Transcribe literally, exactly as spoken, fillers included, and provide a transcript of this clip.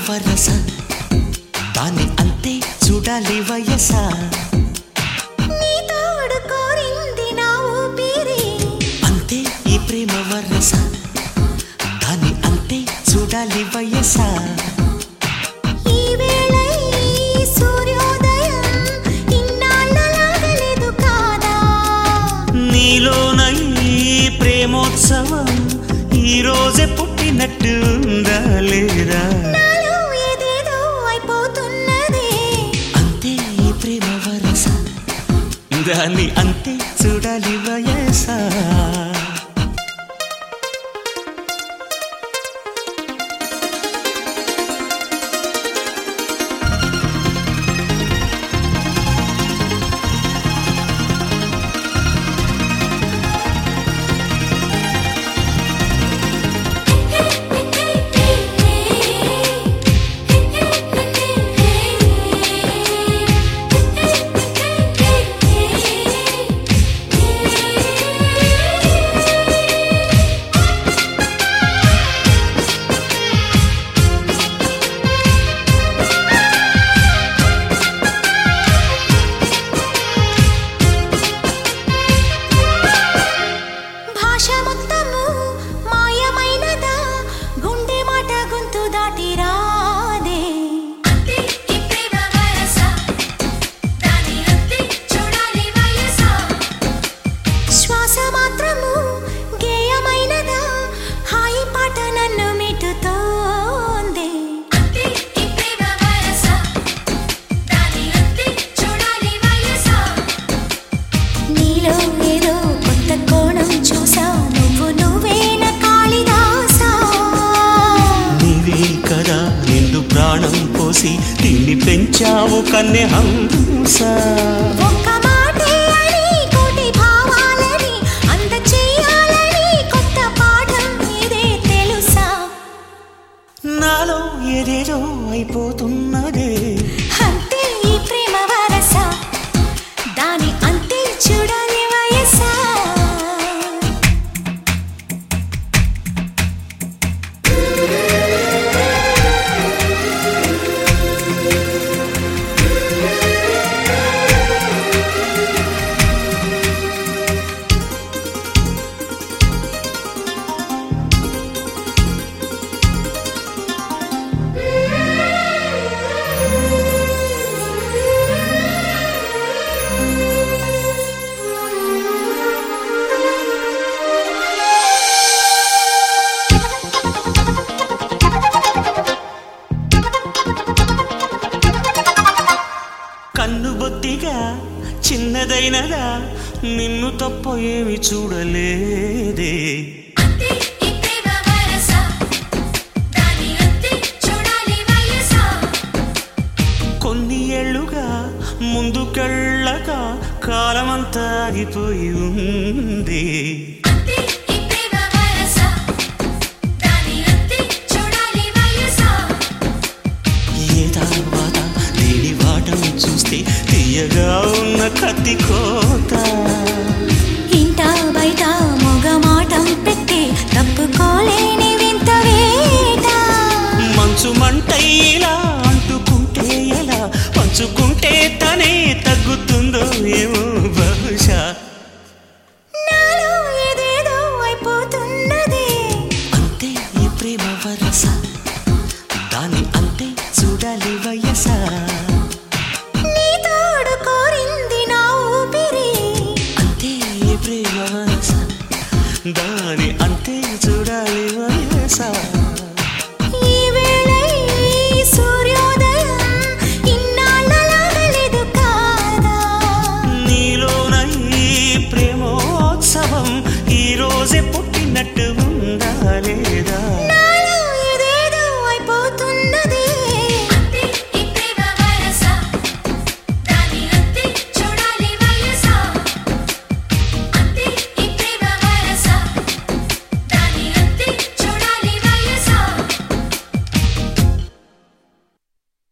వరస దాని అంతే చూడాలి వయస నీ తోడు కోరింది నా ఊపిరి అంతే ఈ ప్రేమ వరస దాని అంతే చూడాలి వయస ఈ వేళ ఈ సూర్యోదయం ఇన్నాళ్ళలాగలేదు కాదా నీలోన ఈ ప్రేమోత్సవం ఈ రోజే పుట్టినట్టు ఉందా లేదా నాలో ఏదేదో అయిపోతున్నదే అంతే ఈ ప్రేమ వరస దాన్ని అంతే చూడాలి వయస ప్రాణం పోసి తిండి పెంచావు కన్నె హంస ఒక్క మాటే అని కోటి భావాలని అంత చెయ్యాలని కొత్త పాఠం ఇదే తెలుసా నాలో ఏదేదో అయిపోతున్నదే అంతే ఈ ప్రేమ వరస దాని అంతే చూడాలి వయస కన్ను బొత్తిగా చిన్నదైనదా నిన్ను తప్ప ఏమి చూడలేదే కొన్ని ఏళ్ళుగా ముందుకెళ్ళక కాలమంతా ఆగిపోయి ఉంది చూస్తే తీయగా ఉన్న కత్తి కోత ఇంట బయట మొగమాటం పెట్టి తప్పుకోలేని వింత వేట మంచు మంటైలా అంటుకుంటే ఎలా పంచుకుంటే తనే తగ్గుతుందో ఏమో బహుశా నాలో ఏదేదో అయిపోతున్నదే అంతే ఈ ప్రేమ వరస దాని అంతే చూడాలి వయస దాని అంతే చూడాలి వయస ఈ వేళ ఈ సూర్యోదయం ఇన్నాళ్ళలాగలేదు కాదా నీలోన ఈ ప్రేమోత్సవం ఈ రోజే పుట్టినట్టు ఉందా లేదా